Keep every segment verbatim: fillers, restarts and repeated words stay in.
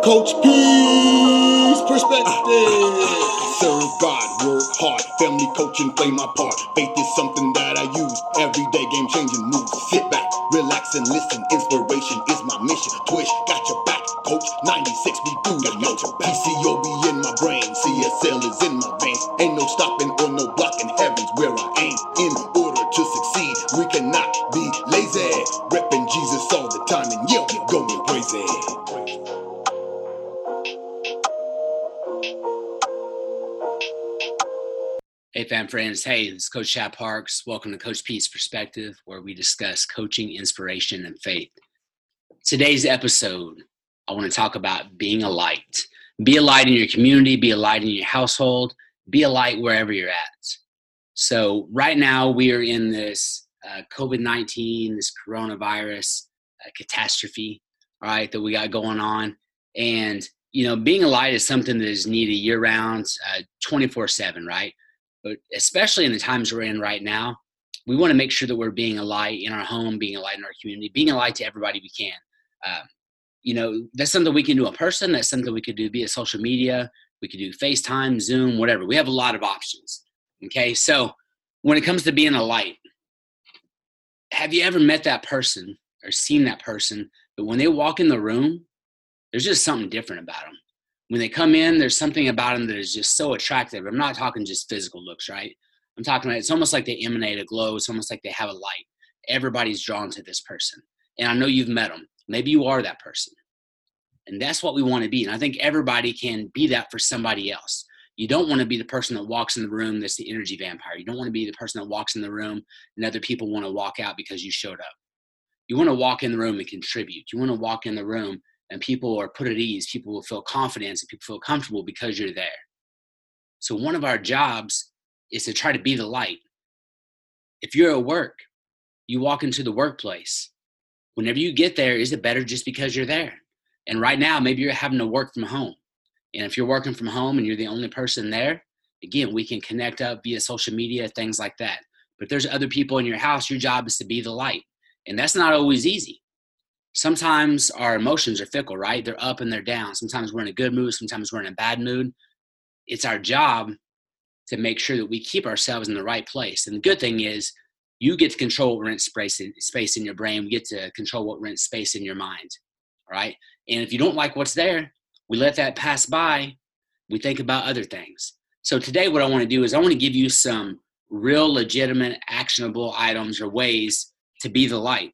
Coach P's perspective. Serve God, work hard, family coaching, play my part. Faith is something that I use every day, game changing moves. Sit back, relax and listen. Inspiration is my mission. Twitch, got your back, coach. ninety-six be through the yo. P C O be in my brain, C S L is in my veins. Ain't no stopping or no blocking, heaven's where I aim. In order to succeed, we cannot be lazy. Repping Jesus all the time and yeah, we going crazy. Hey fam friends, hey, this is Coach Chad Parks. Welcome to Coach P's Perspective, where we discuss coaching, inspiration, and faith. Today's episode, I want to talk about being a light. Be a light in your community, be a light in your household, be a light wherever you're at. So right now we are in this uh, covid nineteen, this coronavirus uh, catastrophe, all right, that we got going on. And, you know, being a light is something that is needed year round, uh, twenty-four seven, right? But especially in the times we're in right now, we want to make sure that we're being a light in our home, being a light in our community, being a light to everybody we can. Um, you know, that's something we can do in person. That's something we could do via social media. We could do FaceTime, Zoom, whatever. We have a lot of options. Okay. So when it comes to being a light, have you ever met that person or seen that person that when they walk in the room, there's just something different about them? When they come in, there's something about them that is just so attractive. I'm not talking just physical looks, right? I'm talking about, it's almost like they emanate a glow. It's almost like they have a light. Everybody's drawn to this person. And I know you've met them. Maybe you are that person. And that's what we want to be. And I think everybody can be that for somebody else. You don't want to be the person that walks in the room that's the energy vampire. You don't want to be the person that walks in the room and other people want to walk out because you showed up. You want to walk in the room and contribute. You want to walk in the room and people are put at ease. People will feel confidence and people feel comfortable because you're there. So one of our jobs is to try to be the light. If you're at work, you walk into the workplace. Whenever you get there, is it better just because you're there? And right now, maybe you're having to work from home. And if you're working from home and you're the only person there, again, we can connect up via social media, things like that. But if there's other people in your house, your job is to be the light. And that's not always easy. Sometimes our emotions are fickle, right? They're up and they're down. Sometimes we're in a good mood. Sometimes we're in a bad mood. It's our job to make sure that we keep ourselves in the right place. And the good thing is you get to control what rents space in, space in your brain. We get to control what rents space in your mind, all right? And if you don't like what's there, we let that pass by. We think about other things. So today what I want to do is I want to give you some real legitimate, actionable items or ways to be the light.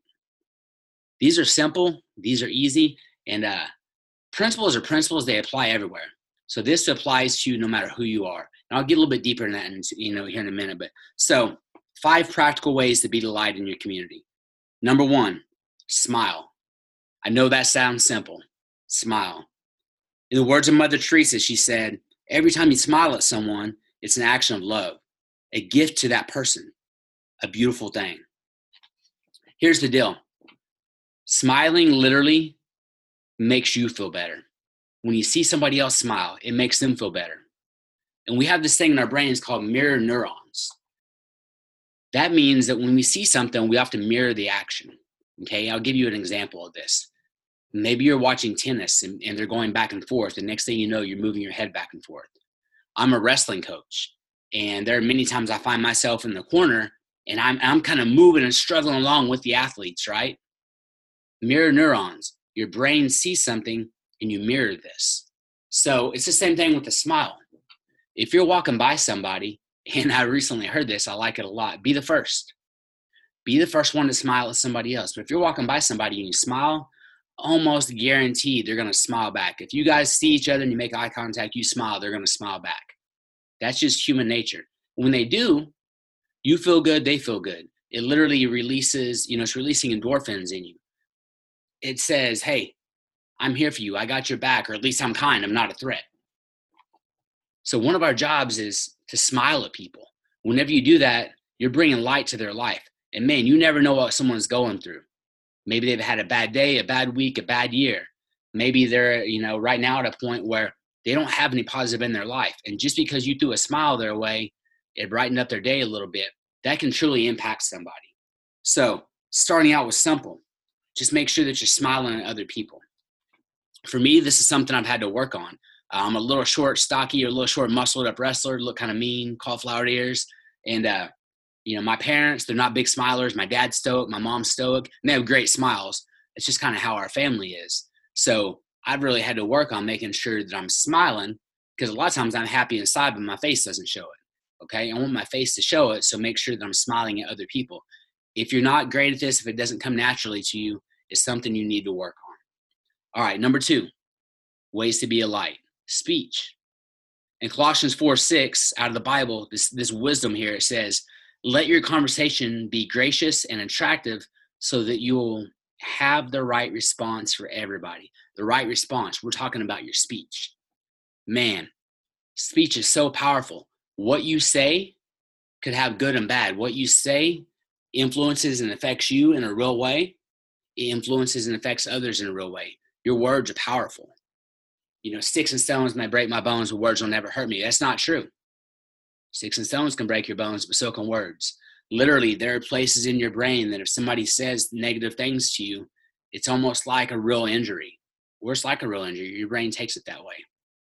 These are simple, these are easy, and uh, principles are principles, they apply everywhere. So this applies to you no matter who you are. And I'll get a little bit deeper in that in, you know, here in a minute. But so five practical ways to be the light in your community. Number one, smile. I know that sounds simple. Smile. In the words of Mother Teresa, she said, every time you smile at someone, it's an action of love, a gift to that person, a beautiful thing. Here's the deal. Smiling literally makes you feel better. When you see somebody else smile, it makes them feel better. And we have this thing in our brains called mirror neurons. That means that when we see something, we have to mirror the action. Okay, I'll give you an example of this. Maybe you're watching tennis and, and they're going back and forth. And next thing you know, you're moving your head back and forth. I'm a wrestling coach. And there are many times I find myself in the corner and I'm, I'm kind of moving and struggling along with the athletes, right? Mirror neurons. Your brain sees something and you mirror this. So it's the same thing with a smile. If you're walking by somebody, and I recently heard this, I like it a lot, be the first. Be the first one to smile at somebody else. But if you're walking by somebody and you smile, almost guaranteed they're going to smile back. If you guys see each other and you make eye contact, you smile, they're going to smile back. That's just human nature. When they do, you feel good, they feel good. It literally releases, you know, it's releasing endorphins in you. It says, hey, I'm here for you. I got your back, or at least I'm kind. I'm not a threat. So one of our jobs is to smile at people. Whenever you do that, you're bringing light to their life. And man, you never know what someone's going through. Maybe they've had a bad day, a bad week, a bad year. Maybe they're, you know, right now at a point where they don't have any positive in their life. And just because you threw a smile their way, it brightened up their day a little bit. That can truly impact somebody. So starting out with simple. Just make sure that you're smiling at other people. For me, this is something I've had to work on. I'm a little short, stocky, or a little short, muscled up wrestler, look kind of mean, cauliflower ears. And, uh, you know, my parents, they're not big smilers. My dad's stoic, my mom's stoic, and they have great smiles. It's just kind of how our family is. So I've really had to work on making sure that I'm smiling, because a lot of times I'm happy inside, but my face doesn't show it. Okay. I want my face to show it. So make sure that I'm smiling at other people. If you're not great at this, if it doesn't come naturally to you, it's something you need to work on. All right. Number two, ways to be a light. Speech. In Colossians four six, out of the Bible, this, this wisdom here, it says, let your conversation be gracious and attractive so that you will have the right response for everybody. The right response. We're talking about your speech. Man, speech is so powerful. What you say could have good and bad. What you say influences and affects you in a real way. It influences and affects others in a real way. Your words are powerful. You know, sticks and stones may break my bones, but words will never hurt me. That's not true. Sticks and stones can break your bones, but so can words. Literally, there are places in your brain that if somebody says negative things to you, it's almost like a real injury. Or it's like a real injury. Your brain takes it that way.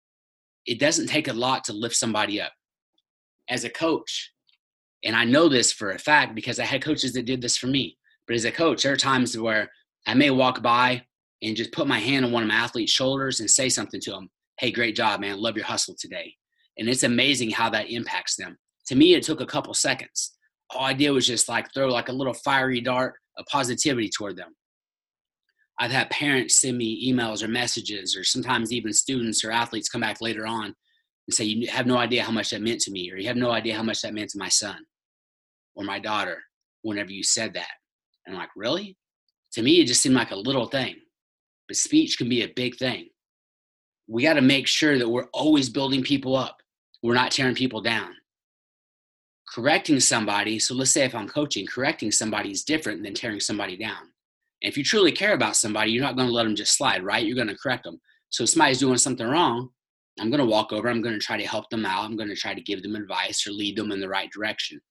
It doesn't take a lot to lift somebody up. As a coach, and I know this for a fact because I had coaches that did this for me, but as a coach, there are times where I may walk by and just put my hand on one of my athlete's shoulders and say something to them. Hey, great job, man. Love your hustle today. And it's amazing how that impacts them. To me, it took a couple seconds. All I did was just like throw like a little fiery dart of positivity toward them. I've had parents send me emails or messages, or sometimes even students or athletes come back later on and say, you have no idea how much that meant to me, or you have no idea how much that meant to my son or my daughter whenever you said that. And I'm like, really? To me, it just seemed like a little thing. But speech can be a big thing. We got to make sure that we're always building people up. We're not tearing people down. Correcting somebody, so let's say if I'm coaching, correcting somebody is different than tearing somebody down. And if you truly care about somebody, you're not going to let them just slide, right? You're going to correct them. So if somebody's doing something wrong, I'm going to walk over. I'm going to try to help them out. I'm going to try to give them advice or lead them in the right direction.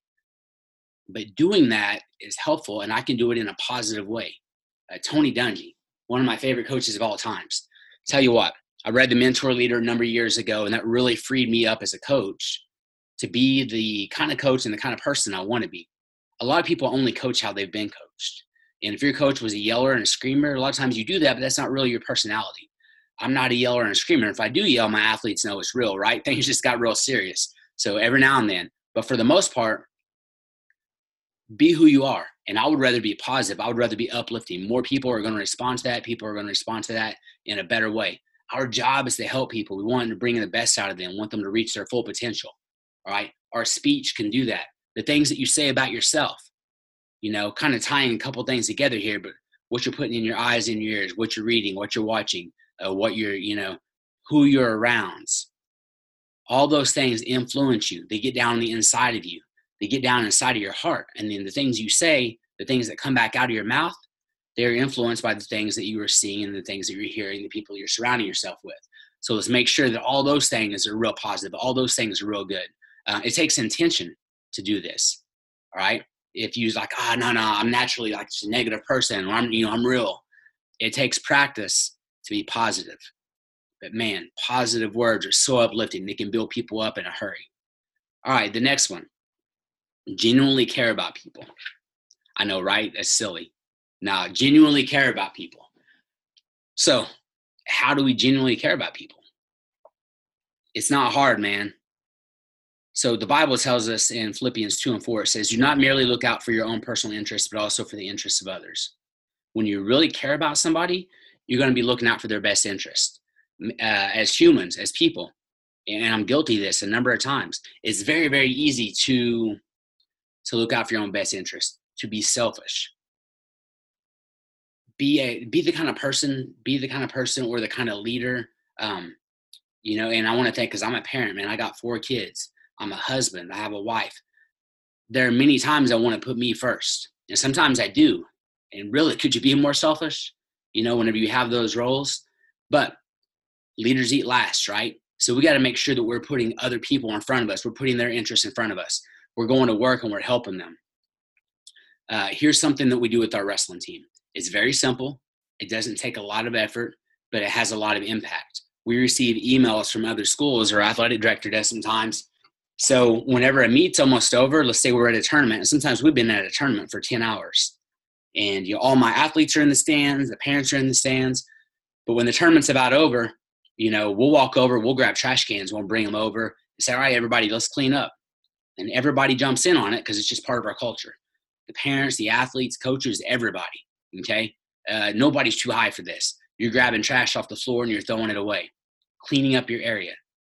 But doing that is helpful, and I can do it in a positive way. Uh, Tony Dungy, one of my favorite coaches of all times. Tell you what, I read The Mentor Leader a number of years ago, and that really freed me up as a coach to be the kind of coach and the kind of person I want to be. A lot of people only coach how they've been coached. And if your coach was a yeller and a screamer, a lot of times you do that, but that's not really your personality. I'm not a yeller and a screamer. If I do yell, my athletes know it's real, right? Things just got real serious. So every now and then. But for the most part, be who you are. And I would rather be positive. I would rather be uplifting. More people are going to respond to that. People are going to respond to that in a better way. Our job is to help people. We want to bring the best out of them. We want them to reach their full potential. All right. Our speech can do that. The things that you say about yourself, you know, kind of tying a couple things together here, but what you're putting in your eyes and your ears, what you're reading, what you're watching, uh, what you're, you know, who you're around. All those things influence you. They get down on the inside of you. They get down inside of your heart. And then the things you say, the things that come back out of your mouth, they're influenced by the things that you are seeing and the things that you're hearing, the people you're surrounding yourself with. So let's make sure that all those things are real positive. All those things are real good. Uh, it takes intention to do this. All right. If you're like, ah, oh, no, no, I'm naturally like just a negative person, or I'm, you know, I'm real. It takes practice to be positive. But man, positive words are so uplifting. They can build people up in a hurry. All right. The next one, genuinely care about people. I know, right? That's silly. Now, genuinely care about people. So how do we genuinely care about people? It's not hard, man. So the Bible tells us in Philippians two and four, it says, do not merely look out for your own personal interests, but also for the interests of others. When you really care about somebody, you're going to be looking out for their best interest. Uh, as humans, as people, and I'm guilty of this a number of times, it's very, very easy to, to look out for your own best interest, to be selfish. Be a, be the kind of person, be the kind of person or the kind of leader, um, you know, and I want to thank, because I'm a parent, man, I got four kids. I'm a husband. I have a wife. There are many times I want to put me first. And sometimes I do. And really, could you be more selfish? You know, whenever you have those roles. But leaders eat last, right? So we got to make sure that we're putting other people in front of us. We're putting their interests in front of us. We're going to work and we're helping them. Uh, here's something that we do with our wrestling team. It's very simple. It doesn't take a lot of effort. but it has a lot of impact. We receive emails from other schools, or athletic director does sometimes. So whenever a meet's almost over, let's say we're at a tournament, and sometimes we've been at a tournament for ten hours, and you know, all my athletes are in the stands, the parents are in the stands. But when the tournament's about over, you know, we'll walk over, we'll grab trash cans, we'll bring them over and say, all right, everybody, let's clean up. And everybody jumps in on it because it's just part of our culture. The parents, the athletes, coaches, everybody, okay? Uh, nobody's too high for this. You're grabbing trash off the floor and you're throwing it away, cleaning up your area.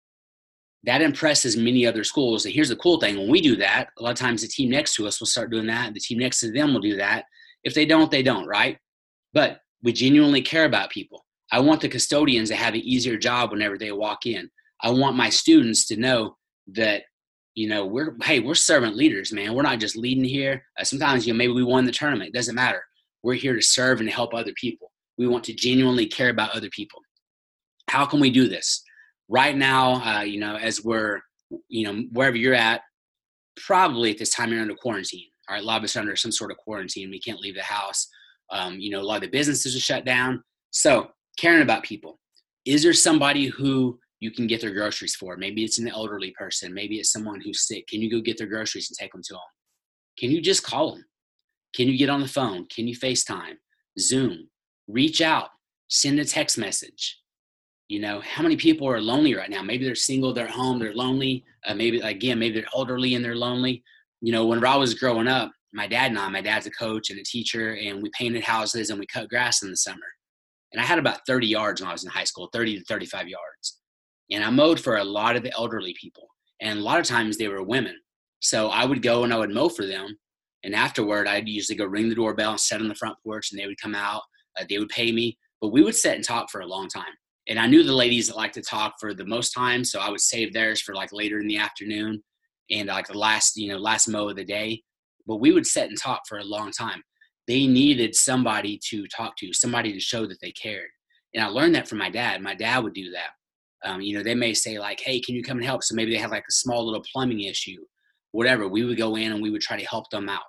That impresses many other schools. And here's the cool thing. When we do that, a lot of times the team next to us will start doing that. The team next to them will do that. If they don't, they don't, right? But we genuinely care about people. I want the custodians to have an easier job whenever they walk in. I want my students to know that, you know, we're, hey, we're servant leaders, man. We're not just leading here. Uh, sometimes, you know, maybe we won the tournament. It doesn't matter. We're here to serve and help other people. We want to genuinely care about other people. How can we do this? Right now, uh, you know, as we're, you know, wherever you're at, probably at this time you're under quarantine. All right, a lot of us are under some sort of quarantine. We can't leave the house. Um, you know, a lot of the businesses are shut down. So caring about people. Is there somebody who you can get their groceries for? Maybe it's an elderly person. Maybe it's someone who's sick. Can you go get their groceries and take them to them? Can you just call them? Can you get on the phone? Can you FaceTime, Zoom, reach out, send a text message? You know, how many people are lonely right now? Maybe they're single, they're home, they're lonely. Uh, maybe, again, maybe they're elderly and they're lonely. You know, when I was growing up, my dad and I, my dad's a coach and a teacher, and we painted houses and we cut grass in the summer. And I had about thirty yards when I was in high school, thirty to thirty-five yards. And I mowed for a lot of the elderly people. And a lot of times they were women. So I would go and I would mow for them. And afterward, I'd usually go ring the doorbell and sit on the front porch, and they would come out. Uh, they would pay me. But we would sit and talk for a long time. And I knew the ladies that like to talk for the most time, so I would save theirs for like later in the afternoon and like the last, you know, last mow of the day. But we would sit and talk for a long time. They needed somebody to talk to, somebody to show that they cared. And I learned that from my dad. My dad would do that. Um, you know, they may say like, hey, can you come and help? So maybe they have like a small little plumbing issue, whatever. We would go in and we would try to help them out.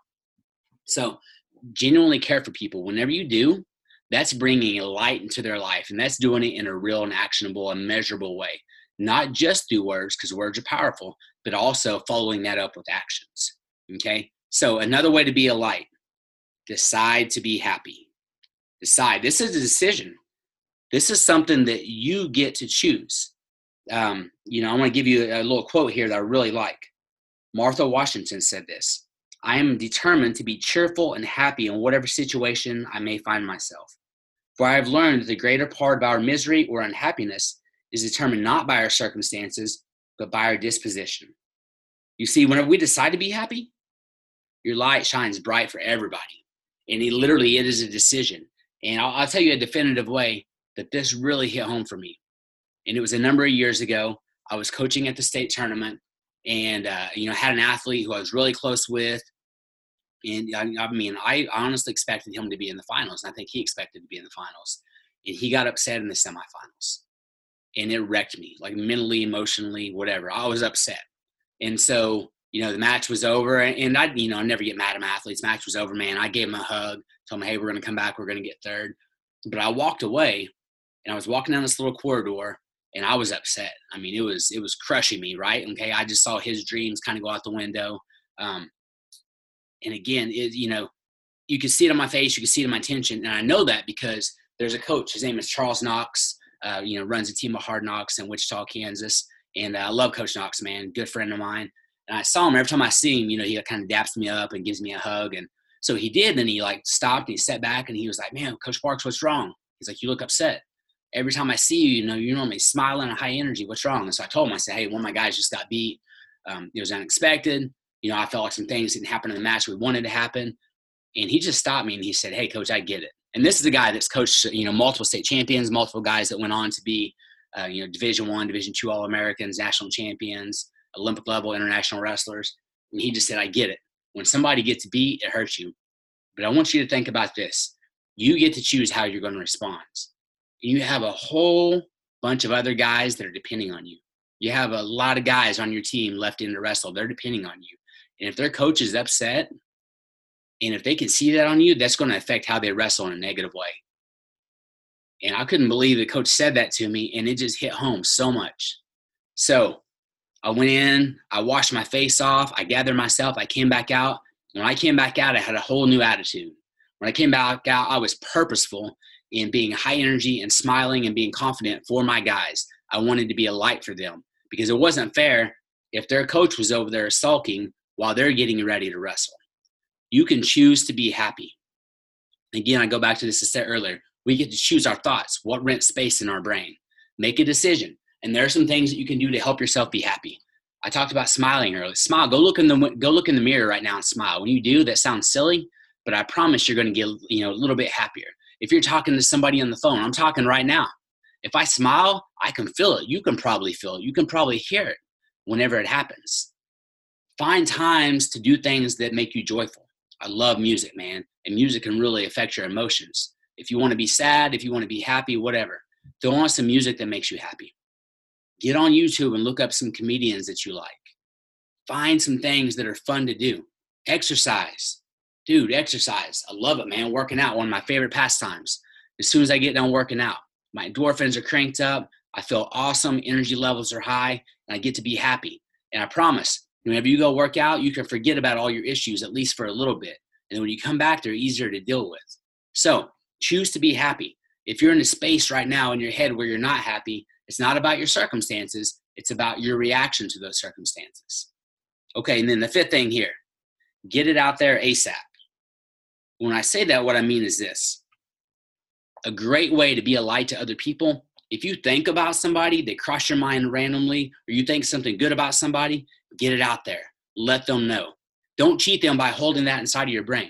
So genuinely care for people. Whenever you do, that's bringing a light into their life, and that's doing it in a real and actionable and measurable way. Not just through words, because words are powerful, but also following that up with actions. Okay? So another way to be a light, decide to be happy. Decide. This is a decision. This is something that you get to choose. Um, you know, I want to give you a little quote here that I really like. Martha Washington said this: I am determined to be cheerful and happy in whatever situation I may find myself. For I have learned that the greater part of our misery or unhappiness is determined not by our circumstances, but by our disposition. You see, whenever we decide to be happy, your light shines bright for everybody. And it literally, it is a decision. And I'll, I'll tell you a definitive way that this really hit home for me. And it was a number of years ago. I was coaching at the state tournament, and, uh, you know, had an athlete who I was really close with. And I, I mean, I honestly expected him to be in the finals. And I think he expected to be in the finals. And he got upset in the semifinals. And it wrecked me, like mentally, emotionally, whatever. I was upset. And so, you know, the match was over. And I, you know, I never get mad at my athletes. Match was over, man. I gave him a hug, told him, hey, we're going to come back. We're going to get third. But I walked away, and I was walking down this little corridor, and I was upset. I mean, it was it was crushing me, right? Okay, I just saw his dreams kind of go out the window. Um, and again, it, you know, you could see it on my face. You could see it in my tension. And I know that because there's a coach. His name is Charles Knox. Uh, you know, runs a team of Hard Knocks in Wichita, Kansas. And uh, I love Coach Knox, man. Good friend of mine. And I saw him every time I see him, you know, he kind of daps me up and gives me a hug. And so he did. Then he like stopped and he sat back and he was like, man, Coach Parks, what's wrong? He's like, you look upset. Every time I see you, you know, you're normally smiling and high energy. What's wrong? And so I told him, I said, hey, one of my guys just got beat. Um, it was unexpected. You know, I felt like some things didn't happen in the match we wanted to happen. And he just stopped me and he said, hey, Coach, I get it. And this is a guy that's coached, you know, multiple state champions, multiple guys that went on to be, uh, you know, Division One, Division Two All-Americans, national champions, Olympic level international wrestlers. And he just said, I get it. When somebody gets beat, it hurts you. But I want you to think about this. You get to choose how you're going to respond. You have a whole bunch of other guys that are depending on you. You have a lot of guys on your team left in to wrestle. They're depending on you. And if their coach is upset, and if they can see that on you, that's going to affect how they wrestle in a negative way. And I couldn't believe the coach said that to me, and it just hit home so much. So I went in, I washed my face off, I gathered myself, I came back out. When I came back out, I had a whole new attitude. When I came back out, I was purposeful in being high energy and smiling and being confident for my guys. I wanted to be a light for them because it wasn't fair if their coach was over there sulking while they're getting ready to wrestle. You can choose to be happy. Again, I go back to this I said earlier. We get to choose our thoughts, what rents space in our brain. Make a decision. And there are some things that you can do to help yourself be happy. I talked about smiling earlier. Smile. Go look in the go look in the mirror right now and smile. When you do, that sounds silly, but I promise you're going to get, you know, a little bit happier. If you're talking to somebody on the phone, I'm talking right now. If I smile, I can feel it. You can probably feel it. You can probably hear it whenever it happens. Find times to do things that make you joyful. I love music, man, and music can really affect your emotions. If you want to be sad, if you want to be happy, whatever, throw on some music that makes you happy. Get on YouTube and look up some comedians that you like. Find some things that are fun to do. Exercise. Dude, exercise. I love it, man. Working out, one of my favorite pastimes. As soon as I get done working out, my endorphins are cranked up. I feel awesome. Energy levels are high, and I get to be happy. And I promise, whenever you go work out, you can forget about all your issues, at least for a little bit. And then when you come back, they're easier to deal with. So choose to be happy. If you're in a space right now in your head where you're not happy, it's not about your circumstances. It's about your reaction to those circumstances. Okay, and then the fifth thing here, get it out there ASAP. When I say that, what I mean is this. A great way to be a light to other people, if you think about somebody, they cross your mind randomly, or you think something good about somebody, get it out there. Let them know. Don't cheat them by holding that inside of your brain.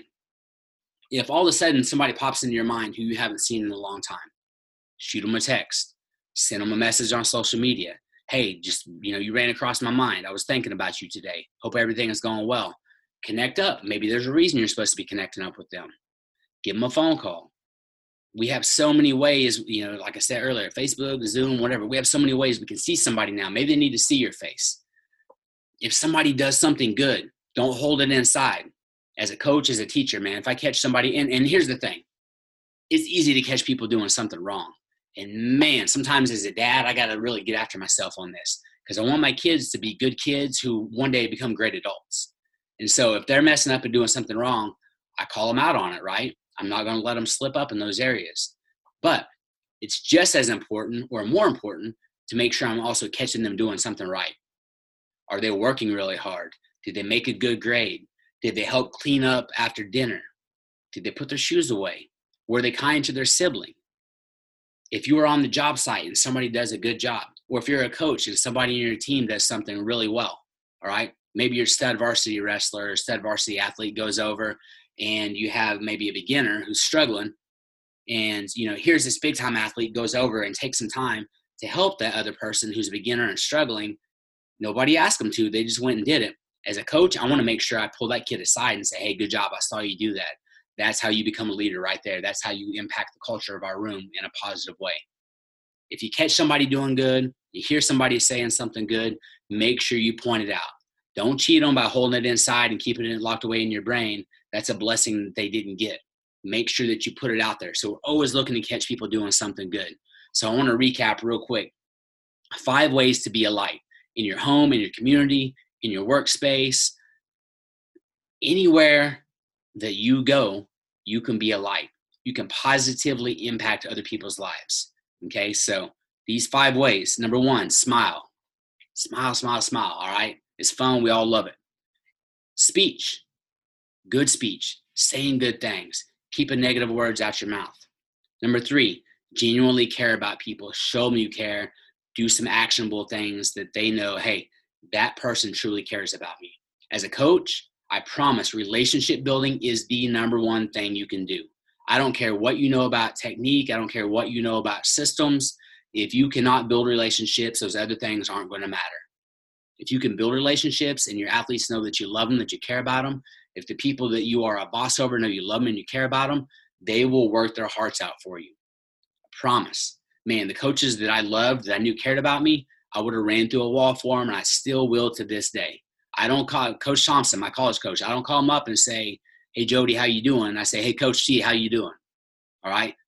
If all of a sudden somebody pops into your mind who you haven't seen in a long time, shoot them a text. Send them a message on social media. Hey, just, you know, you ran across my mind. I was thinking about you today. Hope everything is going well. Connect up. Maybe there's a reason you're supposed to be connecting up with them. Give them a phone call. We have so many ways, you know, like I said earlier, Facebook, Zoom, whatever. We have so many ways we can see somebody now. Maybe they need to see your face. If somebody does something good, don't hold it inside. As a coach, as a teacher, man, if I catch somebody, and, and here's the thing. It's easy to catch people doing something wrong. And man, sometimes as a dad, I got to really get after myself on this because I want my kids to be good kids who one day become great adults. And so if they're messing up and doing something wrong, I call them out on it, right? I'm not going to let them slip up in those areas. But it's just as important or more important to make sure I'm also catching them doing something right. Are they working really hard? Did they make a good grade? Did they help clean up after dinner? Did they put their shoes away? Were they kind to their sibling? If you are on the job site and somebody does a good job, or if you're a coach and somebody in your team does something really well, all right? Maybe your stud varsity wrestler or stud varsity athlete goes over and you have maybe a beginner who's struggling and, you know, here's this big time athlete goes over and takes some time to help that other person who's a beginner and struggling. Nobody asked them to, they just went and did it. As a coach, I want to make sure I pull that kid aside and say, hey, good job. I saw you do that. That's how you become a leader right there. That's how you impact the culture of our room in a positive way. If you catch somebody doing good, you hear somebody saying something good, make sure you point it out. Don't cheat them by holding it inside and keeping it locked away in your brain. That's a blessing that they didn't get. Make sure that you put it out there. So we're always looking to catch people doing something good. So I want to recap real quick. Five ways to be a light in your home, in your community, in your workspace, anywhere that you go, you can be a light. You can positively impact other people's lives. Okay, so these five ways. Number one, smile. Smile, smile, smile, all right? It's fun. We all love it. Speech. Good speech. Saying good things. Keeping negative words out your mouth. Number three, genuinely care about people. Show them you care. Do some actionable things that they know, hey, that person truly cares about me. As a coach, I promise relationship building is the number one thing you can do. I don't care what you know about technique. I don't care what you know about systems. If you cannot build relationships, those other things aren't going to matter. If you can build relationships and your athletes know that you love them, that you care about them, if the people that you are a boss over know you love them and you care about them, they will work their hearts out for you. I promise. Man, the coaches that I loved, that I knew cared about me, I would have ran through a wall for them, and I still will to this day. I don't call Coach Thompson, my college coach. I don't call him up and say, hey, Jody, how you doing? And I say, hey, Coach T, how you doing? All right.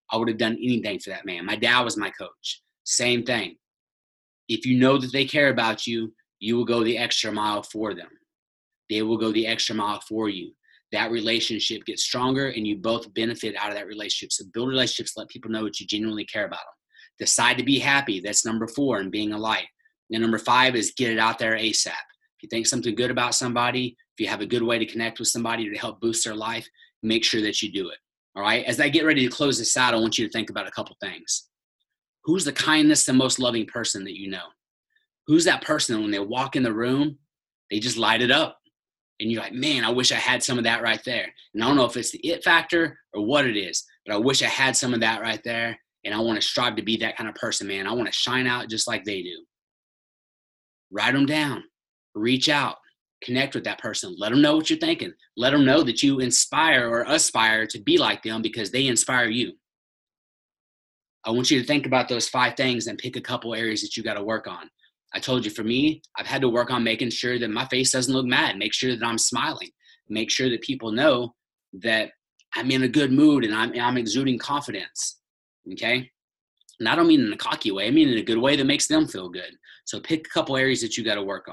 I would have done anything for that man. My dad was my coach. Same thing. If you know that they care about you, you will go the extra mile for them. They will go the extra mile for you. That relationship gets stronger and you both benefit out of that relationship. So build relationships, let people know that you genuinely care about them. Decide to be happy. That's number four in being a light. And number five is get it out there ASAP. If you think something good about somebody, if you have a good way to connect with somebody to help boost their life, make sure that you do it. All right. As I get ready to close this out, I want you to think about a couple things. Who's the kindest and most loving person that you know? Who's that person that when they walk in the room, they just light it up? And you're like, man, I wish I had some of that right there. And I don't know if it's the it factor or what it is, but I wish I had some of that right there. And I want to strive to be that kind of person, man. I want to shine out just like they do. Write them down. Reach out. Connect with that person. Let them know what you're thinking. Let them know that you inspire or aspire to be like them because they inspire you. I want you to think about those five things and pick a couple areas that you got to work on. I told you, for me, I've had to work on making sure that my face doesn't look mad. Make sure that I'm smiling. Make sure that people know that I'm in a good mood and I'm, I'm exuding confidence. Okay? And I don't mean in a cocky way. I mean in a good way that makes them feel good. So pick a couple areas that you got to work on.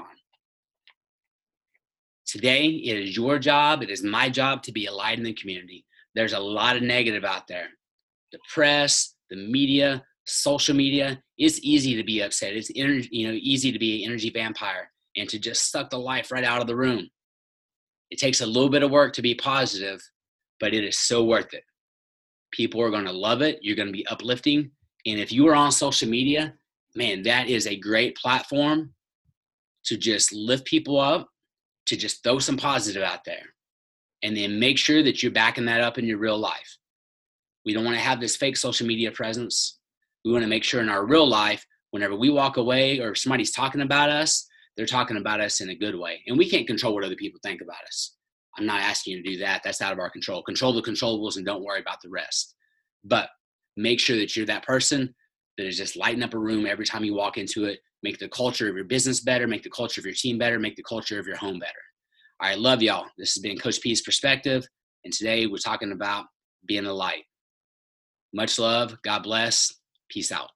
Today, it is your job. It is my job to be a light in the community. There's a lot of negative out there. The press, the media, social media. It's easy to be upset. It's energy, you know, easy to be an energy vampire and to just suck the life right out of the room. It takes a little bit of work to be positive, but it is so worth it. People are going to love it. You're going to be uplifting. And if you are on social media, man, that is a great platform to just lift people up, to just throw some positive out there. And then make sure that you're backing that up in your real life. We don't want to have this fake social media presence. We want to make sure in our real life, whenever we walk away or somebody's talking about us, they're talking about us in a good way. And we can't control what other people think about us. I'm not asking you to do that. That's out of our control. Control the controllables and don't worry about the rest. But make sure that you're that person that is just lighting up a room every time you walk into it. Make the culture of your business better. Make the culture of your team better. Make the culture of your home better. All right, love y'all. This has been Coach P's Perspective. And today we're talking about being a light. Much love. God bless. Peace out.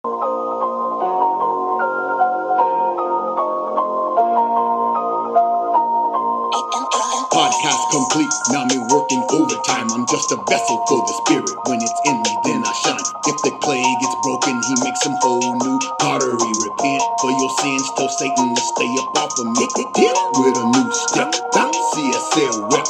Podcast complete, now me working overtime. I'm just a vessel for the spirit. When it's in me, then I shine. If the clay gets broken, he makes some whole new pottery. Repent for your sins, tell Satan to stay up off of me. With a new step, C S L rep.